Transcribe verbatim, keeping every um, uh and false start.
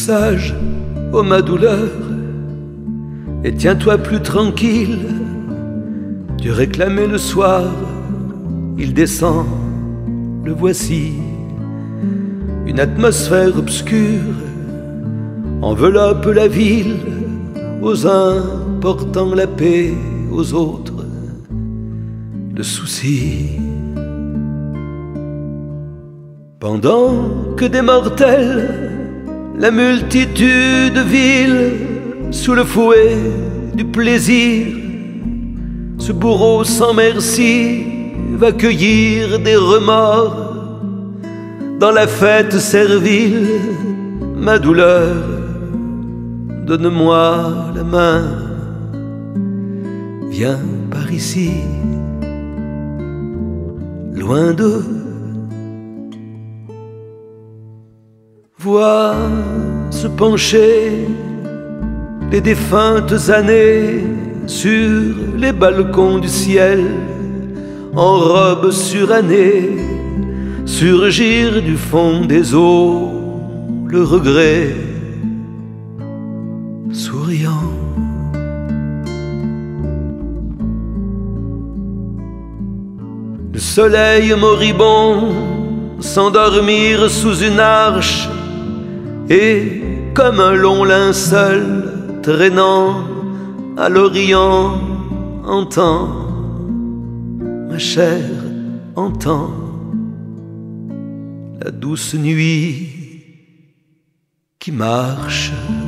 sage, ô ma douleur, et tiens-toi plus tranquille. Tu réclamais le soir, il descend, le voici. Une atmosphère obscure enveloppe la ville, aux uns portant la paix, aux autres le souci. Pendant que des mortels, la multitude vile, sous le fouet du plaisir, ce bourreau sans merci va cueillir des remords. Dans la fête servile, ma douleur, donne-moi la main, viens par ici, loin d'eux. Vois se pencher les défuntes années sur les balcons du ciel, en robe surannée, surgir du fond des eaux le regret souriant. Le soleil moribond s'endormir sous une arche, et comme un long linceul traînant à l'Orient, entend, ma chère, entend la douce nuit qui marche.